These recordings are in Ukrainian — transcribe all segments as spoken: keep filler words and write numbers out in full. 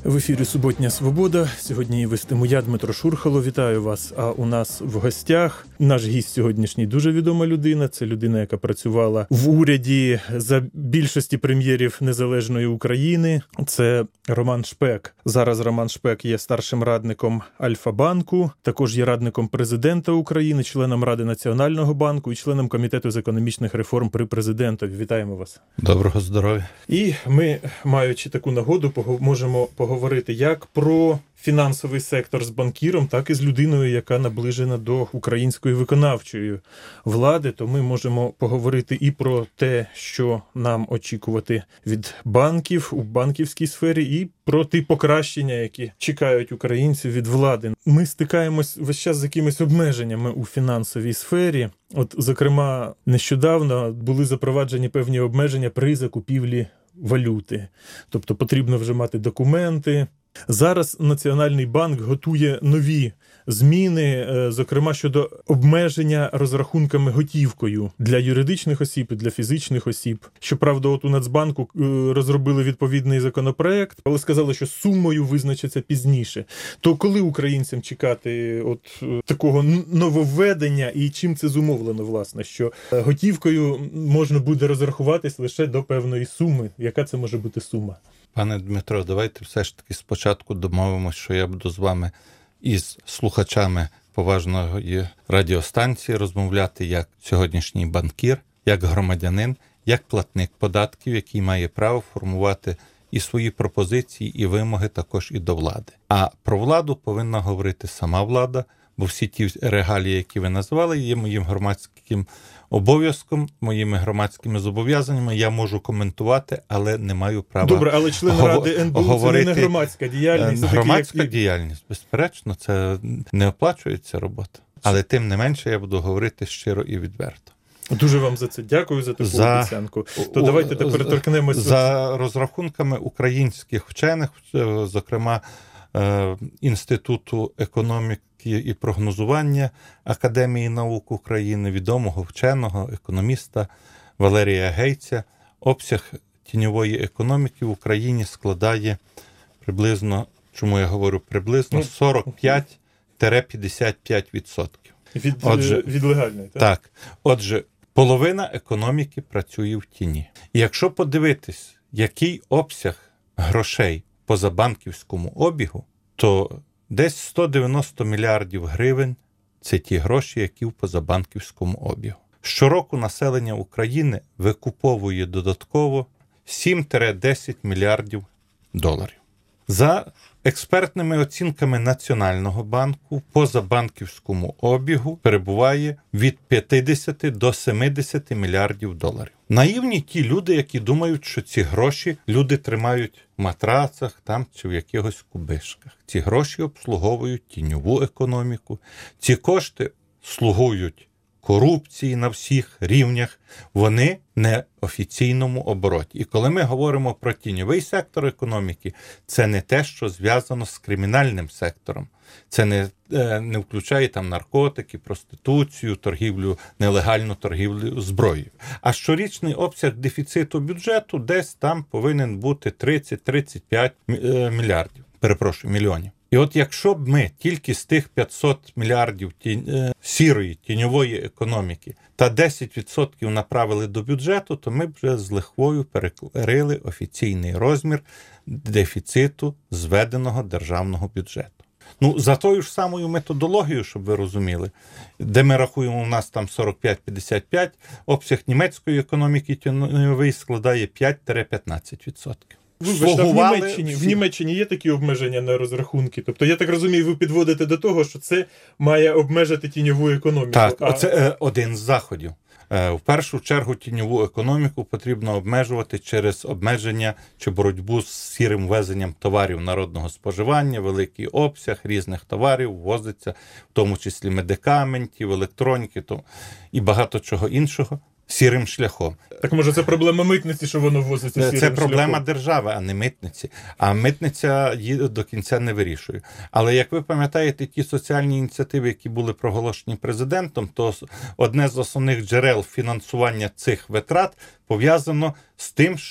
В ефірі «Суботня Свобода». Сьогодні її вестиму я, Дмитро Шурхало. Вітаю вас. А у нас в гостях наш гість сьогоднішній дуже відома людина. Це людина, яка працювала в уряді за більшості прем'єрів Незалежної України. Це Роман Шпек. Зараз Роман Шпек є старшим радником Альфа-банку, також є радником президента України, членом Ради Національного банку і членом Комітету з економічних реформ при президентові. Вітаємо вас. Доброго здоров'я. І ми, маючи таку нагоду, можемо поговорити як про фінансовий сектор з банкіром, так і з людиною, яка наближена до української виконавчої влади. То ми можемо поговорити і про те, що нам очікувати від банків у банківській сфері, і про ті покращення, які чекають українців від влади. Ми стикаємось весь час з якимись обмеженнями у фінансовій сфері. От, зокрема, нещодавно були запроваджені певні обмеження при закупівлі валюти. Тобто потрібно вже мати документи. Зараз Національний банк готує нові зміни, зокрема щодо обмеження розрахунками готівкою для юридичних осіб і для фізичних осіб. Щоправда, от у Нацбанку розробили відповідний законопроект, але сказали, що сумою визначаться пізніше. То коли українцям чекати от такого нововведення і чим це зумовлено, власне, що готівкою можна буде розрахуватись лише до певної суми? Яка це може бути сума? Пане Дмитро, давайте все ж таки спочатку домовимося, що я буду з вами із слухачами поважної радіостанції розмовляти як сьогоднішній банкір, як громадянин, як платник податків, який має право формувати і свої пропозиції, і вимоги також і до влади. А про владу повинна говорити сама влада, бо всі ті регалії, які ви назвали, є моїм громадським обов'язком, моїми громадськими зобов'язаннями. Я можу коментувати, але не маю права. Добре, але член гов... Ради ен бе у говорити... це не громадська діяльність. Громадська як... діяльність, безперечно, це не оплачується робота. Але тим не менше я буду говорити щиро і відверто. Дуже вам за це дякую, за таку за... обіцянку. То у... давайте тепер торкнемось. За розрахунками українських вчених, зокрема Інституту економіки і прогнозування Академії наук України, відомого вченого, економіста Валерія Гейця, обсяг тіньової економіки в Україні складає приблизно, чому я говорю приблизно, сорок п'ять - п'ятдесят п'ять відсотків. Від, Отже, від легальної, так? Так. Отже, половина економіки працює в тіні. І якщо подивитись, який обсяг грошей позабанківському обігу, то десь сто дев'яносто мільярдів гривень – це ті гроші, які в позабанківському обігу. Щороку населення України викуповує додатково сім - десять мільярдів доларів. За експертними оцінками Національного банку, в позабанківському обігу перебуває від п'ятдесят до сімдесят мільярдів доларів. Наївні ті люди, які думають, що ці гроші люди тримають в матрацах там чи в якихось кубишках. Ці гроші обслуговують тіньову економіку. Ці кошти слугують корупції на всіх рівнях, вони не офіційному обороті. І коли ми говоримо про тіньовий сектор економіки, це не те, що зв'язано з кримінальним сектором. Це не, не включає там наркотики, проституцію, торгівлю, нелегальну торгівлю зброєю. А щорічний обсяг дефіциту бюджету десь там повинен бути тридцять - тридцять п'ять мільярдів. Перепрошую, мільйонів. І от якщо б ми тільки з тих п'ятсот мільярдів тінь, е, сірої тіньової економіки та десять відсотків направили до бюджету, то ми б вже з лихвою перекрили офіційний розмір дефіциту зведеного державного бюджету. Ну, за тою ж самою методологією, щоб ви розуміли, де ми рахуємо, у нас там сорок п'ять - п'ятдесят п'ять, обсяг німецької економіки тіньової складає п'ять - п'ятнадцять відсотків. Вибачте, в Німеччині, в Німеччині є такі обмеження на розрахунки? Тобто, я так розумію, ви підводите до того, що це має обмежити тіньову економіку. Так, а... це е, один з заходів. Е, в першу чергу тіньову економіку потрібно обмежувати через обмеження чи боротьбу з сірим ввезенням товарів народного споживання, великий обсяг різних товарів ввозиться, в тому числі медикаментів, електроніки то, і багато чого іншого. Сірим шляхом. Так може це проблема митниці, що воно ввозиться сірим шляхом? Це проблема держави, а не митниці. А митниця її до кінця не вирішує. Але як ви пам'ятаєте, ті соціальні ініціативи, які були проголошені президентом, то одне з основних джерел фінансування цих витрат пов'язано з тим, щоб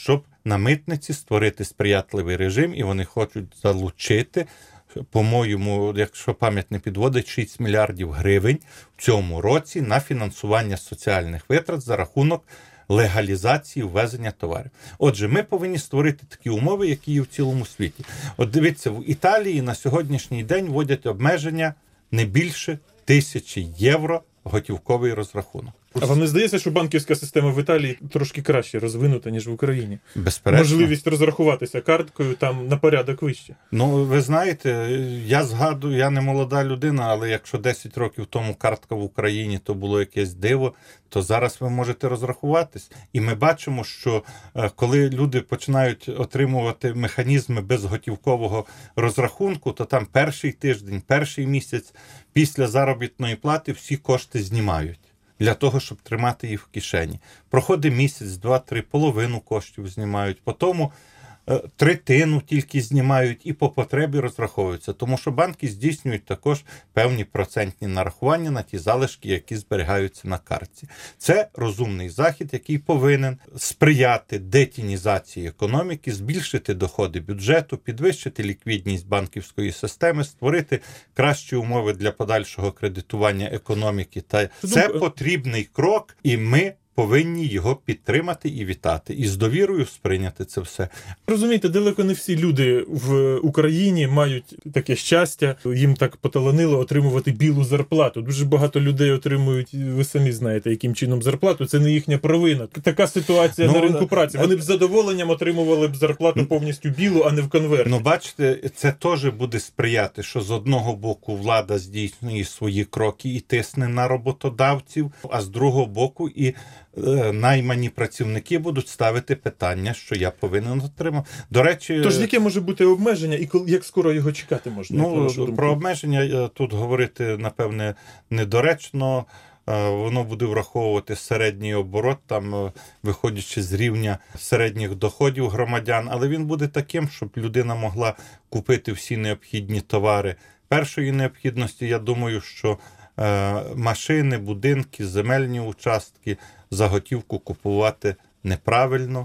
на митниці створити сприятливий режим, і вони хочуть залучити, по-моєму, якщо пам'ять не підводить, шість мільярдів гривень в цьому році на фінансування соціальних витрат за рахунок легалізації ввезення товарів. Отже, ми повинні створити такі умови, які є в цілому світі. От дивіться, в Італії на сьогоднішній день вводять обмеження не більше тисячі євро готівковий розрахунок. А вам не здається, що банківська система в Італії трошки краще розвинута, ніж в Україні? Безперечно. Можливість розрахуватися карткою там на порядок вище. Ну, ви знаєте, я згадую, я не молода людина, але якщо десять років тому картка в Україні, то було якесь диво, то зараз ви можете розрахуватись. І ми бачимо, що коли люди починають отримувати механізми безготівкового розрахунку, то там перший тиждень, перший місяць після заробітної плати всі кошти знімають. Для того, щоб тримати їх в кишені. Проходить місяць, два, три, половину коштів знімають, потім е, третину тільки знімають і по потребі розраховуються. Тому що банки здійснюють також певні процентні нарахування на ті залишки, які зберігаються на картці. Це розумний захід, який повинен сприяти детінізації економіки, збільшити доходи бюджету, підвищити ліквідність банківської системи, створити кращі умови для подальшого кредитування економіки. Та це потрібний крок, і ми повинні його підтримати і вітати. І з довірою сприйняти це все. Розумієте, далеко не всі люди в Україні мають таке щастя, їм так поталанило отримувати білу зарплату. Дуже багато людей отримують, ви самі знаєте, яким чином зарплату, це не їхня провина. Така ситуація ну, на ринку праці. Вони б з задоволенням отримували б зарплату повністю білу, а не в конверті. Ну, бачите, це теж буде сприяти, що з одного боку влада здійснює свої кроки і тисне на роботодавців, а з другого боку і наймані працівники будуть ставити питання, що я повинен отримати. До речі... Тож яке може бути обмеження і як скоро його чекати можна? Ну, про обмеження тут говорити, напевне, недоречно. Воно буде враховувати середній оборот, там, виходячи з рівня середніх доходів громадян, але він буде таким, щоб людина могла купити всі необхідні товари. Першої необхідності, я думаю, що машини, будинки, земельні участки за готівку купувати неправильно,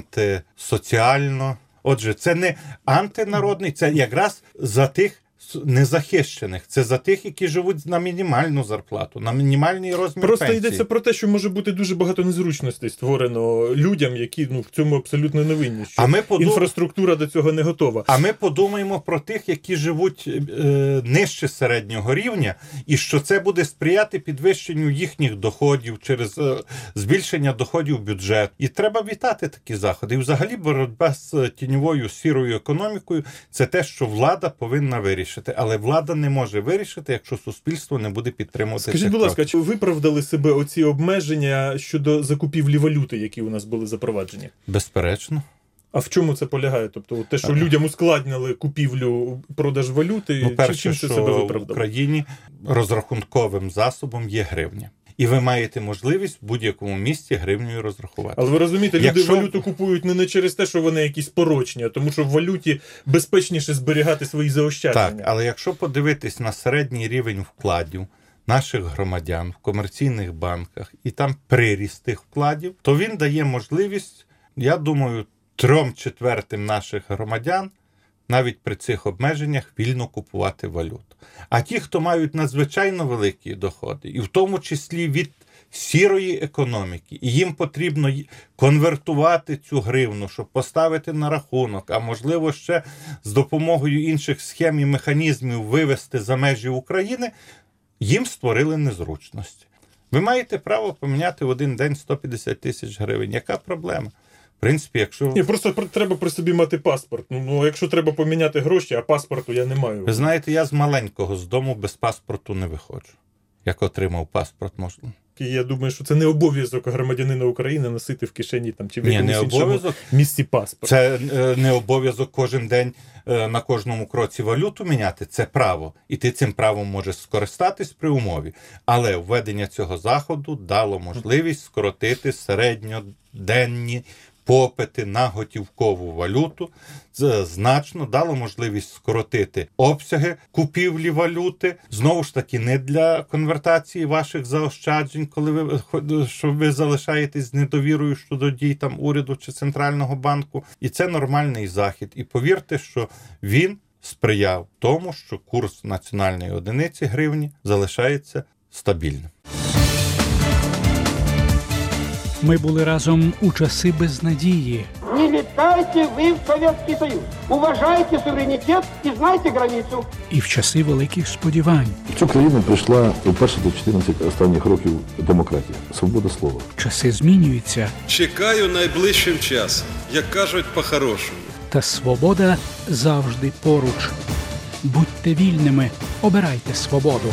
антисоціально. Отже, це не антинародний, це якраз за тих незахищених. Це за тих, які живуть на мінімальну зарплату, на мінімальний розмір Просто пенсії. йдеться про те, що може бути дуже багато незручностей створено людям, які ну, в цьому абсолютно не винні. Що а ми подум... інфраструктура до цього не готова. А ми подумаємо про тих, які живуть е, нижче середнього рівня, і що це буде сприяти підвищенню їхніх доходів через е, збільшення доходів бюджету. І треба вітати такі заходи. І взагалі боротьба з тіньовою сірою економікою – це те, що влада повинна вирішити. Але влада не може вирішити, якщо суспільство не буде підтримувати. Скажіть, будь ласка, чи виправдали себе оці обмеження щодо закупівлі валюти, які у нас були запроваджені? Безперечно. А в чому це полягає? Тобто те, що а. людям ускладнили купівлю, продаж валюти, ну, перше, чи чим це що себе виправдало? В Україні розрахунковим засобом є гривня. І ви маєте можливість в будь-якому місці гривнею розрахувати. Але ви розумієте, люди Якщо... валюту купують не, не через те, що вони якісь порочні, а тому що в валюті безпечніше зберігати свої заощадження. Так, але якщо подивитись на середній рівень вкладів наших громадян в комерційних банках і там приріст тих вкладів, то він дає можливість, я думаю, трьом четвертим наших громадян навіть при цих обмеженнях вільно купувати валюту. А ті, хто мають надзвичайно великі доходи, і в тому числі від сірої економіки, і їм потрібно конвертувати цю гривну, щоб поставити на рахунок, а можливо ще з допомогою інших схем і механізмів вивести за межі України, їм створили незручності. Ви маєте право поміняти в один день сто п'ятдесят тисяч гривень. Яка проблема? В принципі, якщо... Ні, просто треба при собі мати паспорт. Ну, ну, якщо треба поміняти гроші, а паспорту я не маю. Ви знаєте, я з маленького з дому без паспорту не виходжу. Як отримав паспорт, можна. І я думаю, що це не обов'язок громадянина України носити в кишені там, чи в Ні, якомусь іншому місці паспорт. Це не обов'язок кожен день на кожному кроці валюту міняти. Це право. І ти цим правом можеш скористатись при умові. Але введення цього заходу дало можливість скоротити середньоденні попити на готівкову валюту, значно дало можливість скоротити обсяги купівлі валюти. Знову ж таки, не для конвертації ваших заощаджень, коли ви, що ви залишаєтесь з недовірою щодо дій там уряду чи Центрального банку. І це нормальний захід. І повірте, що він сприяв тому, що курс національної одиниці гривні залишається стабільним. Ми були разом у часи безнадії. Не летайте ви в Совєтський Союз. Уважайте суверенітет і знайте границю. І в часи великих сподівань. В цю країну прийшла вперше за чотирнадцять останніх років демократія, свобода слова. Часи змінюються. Чекаю найближчим часом, як кажуть по-хорошому. Та свобода завжди поруч. Будьте вільними, обирайте свободу.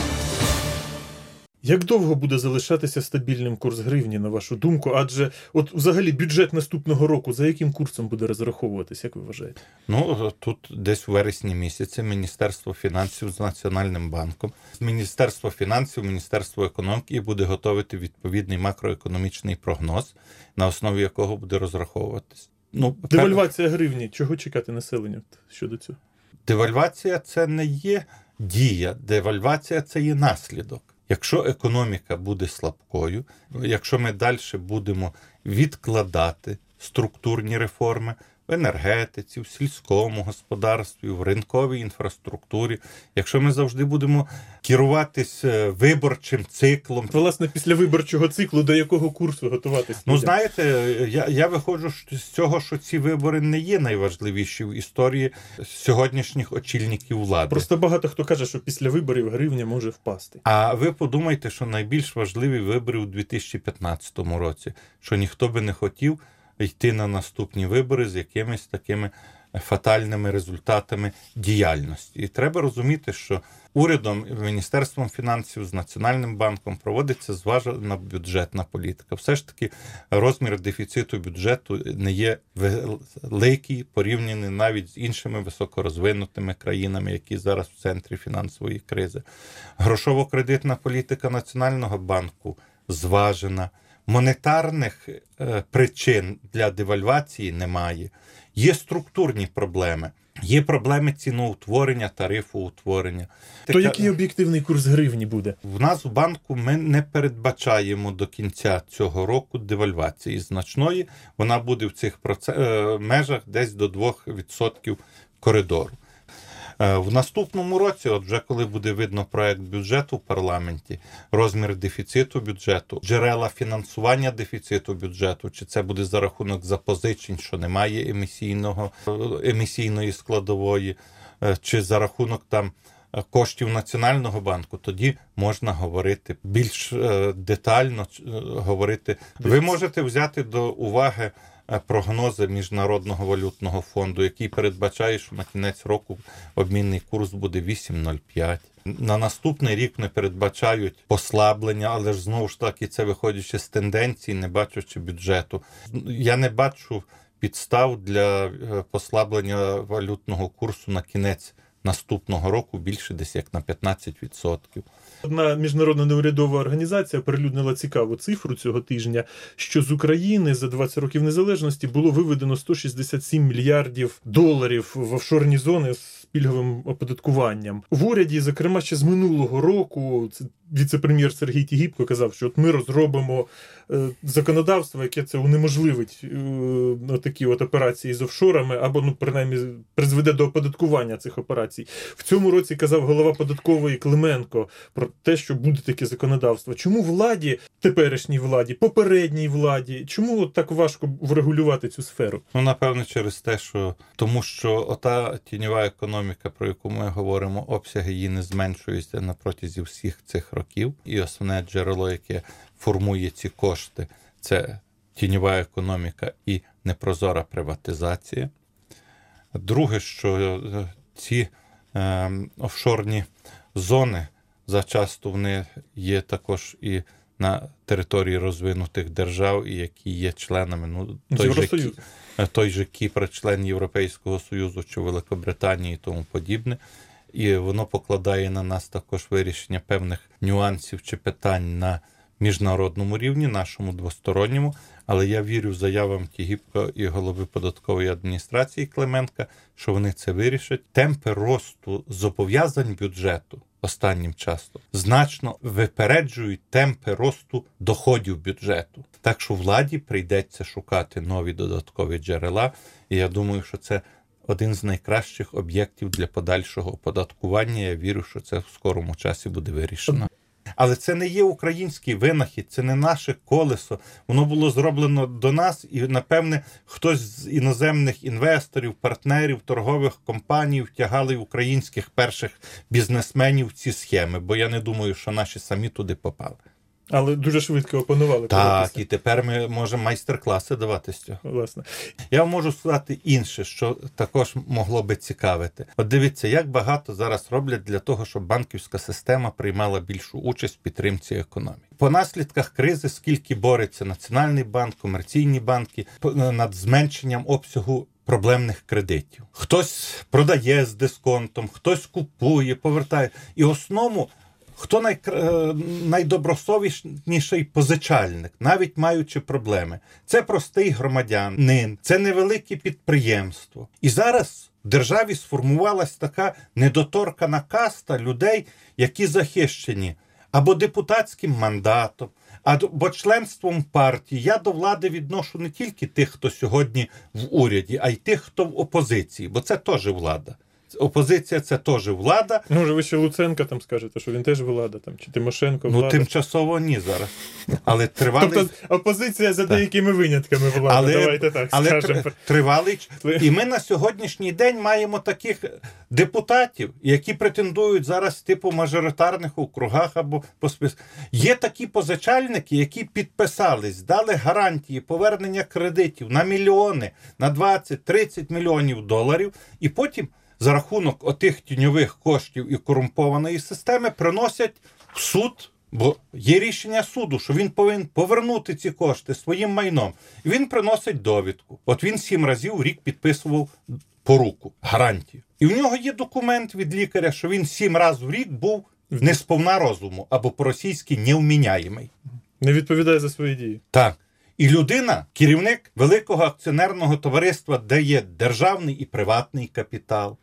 Як довго буде залишатися стабільним курс гривні, на вашу думку? Адже от взагалі бюджет наступного року за яким курсом буде розраховуватись, як ви вважаєте? Ну, тут десь у вересні місяці Міністерство фінансів з Національним банком, Міністерство фінансів, Міністерство економіки буде готувати відповідний макроекономічний прогноз, на основі якого буде розраховуватись. Ну, Девальвація гривні. Чого чекати населенню щодо цього? Девальвація – це не є дія, девальвація – це є наслідок. Якщо економіка буде слабкою, якщо ми далі будемо відкладати структурні реформи в енергетиці, в сільському господарстві, в ринковій інфраструктурі, якщо ми завжди будемо керуватись виборчим циклом. Власне, після виборчого циклу до якого курсу готуватись? Ну, знаєте, я, я виходжу з цього, що ці вибори не є найважливіші в історії сьогоднішніх очільників влади. Просто багато хто каже, що після виборів гривня може впасти. А ви подумайте, що найбільш важливі вибори у дві тисячі п'ятнадцятому році, що ніхто би не хотів йти на наступні вибори з якимись такими фатальними результатами діяльності. І треба розуміти, що урядом, Міністерством фінансів, з Національним банком проводиться зважена бюджетна політика. Все ж таки розмір дефіциту бюджету не є великий, порівняний навіть з іншими високорозвинутими країнами, які зараз в центрі фінансової кризи. Грошово-кредитна політика Національного банку зважена. Монетарних е, причин для девальвації немає. Є структурні проблеми. Є проблеми ціноутворення, тарифоутворення. То який об'єктивний курс гривні буде? В нас в банку ми не передбачаємо до кінця цього року девальвації значної. Вона буде в цих проце... е, межах десь до двох відсотків коридору. В наступному році, от вже коли буде видно проект бюджету в парламенті, розмір дефіциту бюджету, джерела фінансування дефіциту бюджету, чи це буде за рахунок запозичень, що немає емісійного, емісійної складової, чи за рахунок там коштів Національного банку, тоді можна говорити більш детально, говорити. Ви можете взяти до уваги прогнози Міжнародного валютного фонду, який передбачає, що на кінець року обмінний курс буде вісім цілих нуль п'ять. На наступний рік не передбачають послаблення, але ж знову ж таки це виходячи з тенденцій, не бачачи бюджету. Я не бачу підстав для послаблення валютного курсу на кінець наступного року більше десь як на п'ятнадцять відсотків. Одна міжнародна неурядова організація оприлюднила цікаву цифру цього тижня, що з України за двадцять років незалежності було виведено сто шістдесят сім мільярдів доларів в офшорні зони з пільговим оподаткуванням. В уряді, зокрема, ще з минулого року віце-прем'єр Сергій Тігіпко казав, що от ми розробимо е, законодавство, яке це унеможливить е, такі от операції з офшорами, або, ну, принаймні, призведе до оподаткування цих операцій. В цьому році казав голова податкової Клименко про те, що буде таке законодавство. Чому владі, теперішній владі, попередній владі, чому от так важко врегулювати цю сферу? Ну, напевно, через те, що тому що ота тіньова економіка, про яку ми говоримо, обсяги її не зменшуються на протязі всіх цих років. І основне джерело, яке формує ці кошти, це тіньова економіка і непрозора приватизація. Друге, що ці е, офшорні зони, зачасто вони є також і на території розвинутих держав, і які є членами, ну, той же, Кі, той же Кіпр, член Європейського Союзу, чи Великобританії і тому подібне. І воно покладає на нас також вирішення певних нюансів чи питань на міжнародному рівні, нашому двосторонньому, але я вірю заявам Тігіпко і голови податкової адміністрації Клименка, що вони це вирішать. Темпи росту зобов'язань бюджету останнім часом значно випереджують темпи росту доходів бюджету. Так що владі прийдеться шукати нові додаткові джерела, і я думаю, що це один з найкращих об'єктів для подальшого оподаткування. Я вірю, що це в скорому часі буде вирішено. Але це не є український винахід, це не наше колесо. Воно було зроблено до нас, і, напевне, хтось з іноземних інвесторів, партнерів, торгових компаній втягали українських перших бізнесменів в ці схеми, бо я не думаю, що наші самі туди попали. Але дуже швидко опанували. Так, і тепер ми можемо майстер-класи давати з цього. Власне. Я вам можу сказати інше, що також могло би цікавити. От дивіться, як багато зараз роблять для того, щоб банківська система приймала більшу участь в підтримці економіки. По наслідках кризи скільки бореться Національний банк, комерційні банки над зменшенням обсягу проблемних кредитів. Хтось продає з дисконтом, хтось купує, повертає. І в основному хто най... найдобросовісніший позичальник, навіть маючи проблеми? Це простий громадянин, це невелике підприємство. І зараз в державі сформувалась така недоторкана каста людей, які захищені або депутатським мандатом, або членством партії. Я до влади відношу не тільки тих, хто сьогодні в уряді, а й тих, хто в опозиції, бо це теж влада. Опозиція – це теж влада. Ну, вже ви ще Луценка там скажете, що він теж влада, там, чи Тимошенко влада. Ну, тимчасово ні зараз. Але тривалий... Тобто опозиція за деякими винятками влада, але, давайте так але скажемо. Тривалий... І ми на сьогоднішній день маємо таких депутатів, які претендують зараз типу в мажоритарних округах або по списку. Є такі позичальники, які підписались, дали гарантії повернення кредитів на мільйони, на двадцять-тридцять мільйонів доларів, і потім за рахунок отих тіньових коштів і корумпованої системи приносять в суд, бо є рішення суду, що він повинен повернути ці кошти своїм майном. І він приносить довідку. От він сім разів в рік підписував поруку, гарантію. І в нього є документ від лікаря, що він сім разів в рік був не сповна розуму, або по-російськи невміняємий. Не відповідає за свої дії. Так. І людина, керівник великого акціонерного товариства, де є державний і приватний капітал.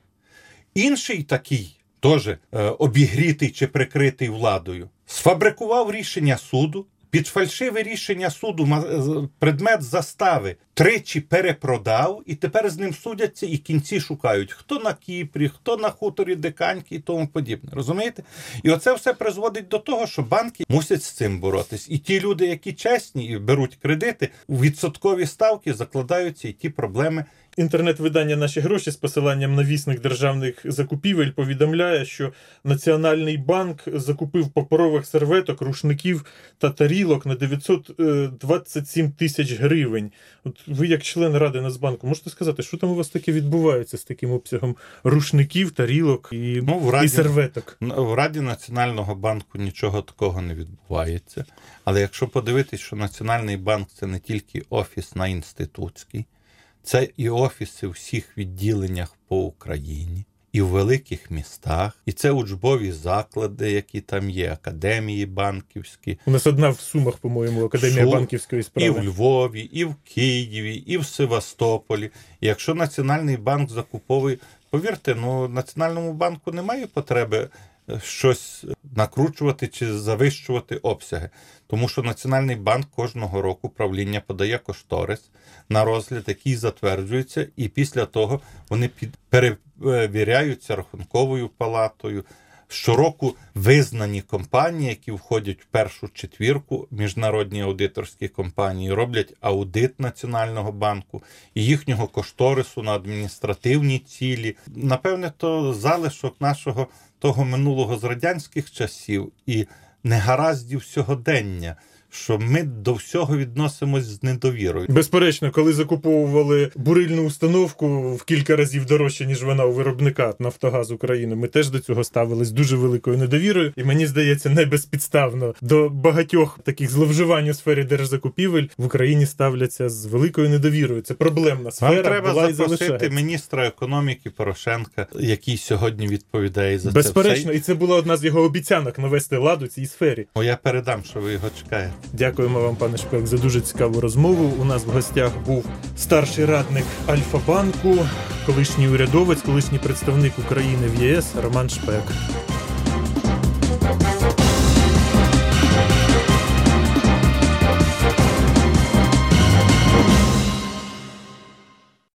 Інший такий, теж е, обігрітий чи прикритий владою, сфабрикував рішення суду, під фальшиве рішення суду предмет застави тричі перепродав, і тепер з ним судяться і кінці шукають. Хто на Кіпрі, хто на хуторі Диканьки і тому подібне. Розумієте? І оце все призводить до того, що банки мусять з цим боротись. І ті люди, які чесні і беруть кредити, у відсоткові ставки закладаються і ті проблеми. Інтернет-видання «Наші гроші» з посиланням на вісник державних закупівель повідомляє, що Національний банк закупив паперових серветок, рушників та тарілок на дев'ятсот двадцять сім тисяч гривень. От ви, як член Ради Нацбанку, можете сказати, що там у вас таке відбувається з таким обсягом рушників, тарілок і, ну, в Раді, і серветок? В Раді Національного банку нічого такого не відбувається. Але якщо подивитись, що Національний банк – це не тільки офіс на Інститутській, це і офіси в всіх відділеннях по Україні, і в великих містах, і це учбові заклади, які там є, академії банківські. У нас одна в Сумах, по-моєму, академія Сум, банківської справи. І в Львові, і в Києві, і в Севастополі. І якщо Національний банк закуповує, повірте, ну, Національному банку немає потреби щось накручувати чи завищувати обсяги. Тому що Національний банк кожного року правління подає кошторис на розгляд, який затверджується, і після того вони під... перевіряються рахунковою палатою. Щороку визнані компанії, які входять в першу четвірку, міжнародні аудиторські компанії, роблять аудит Національного банку і їхнього кошторису на адміністративні цілі. Напевне, то залишок нашого того минулого з радянських часів і негараздів сьогодення, що ми до всього відносимось з недовірою. Безперечно, коли закуповували бурильну установку в кілька разів дорожче, ніж вона у виробника «Нафтогаз України», ми теж до цього ставились з дуже великою недовірою. І мені здається, не безпідставно до багатьох таких зловживань у сфері держзакупівель в Україні ставляться з великою недовірою. Це проблемна сфера. Вам треба була і запросити залишається. міністра економіки Порошенка, який сьогодні відповідає за Безперечно, це все. і це була одна з його обіцянок навести лад у цій сфері. О, я передам, що ви його чекаєте. Дякуємо вам, пане Шпек, за дуже цікаву розмову. У нас в гостях був старший радник Альфа-банку, колишній урядовець, колишній представник України в ЄС Роман Шпек.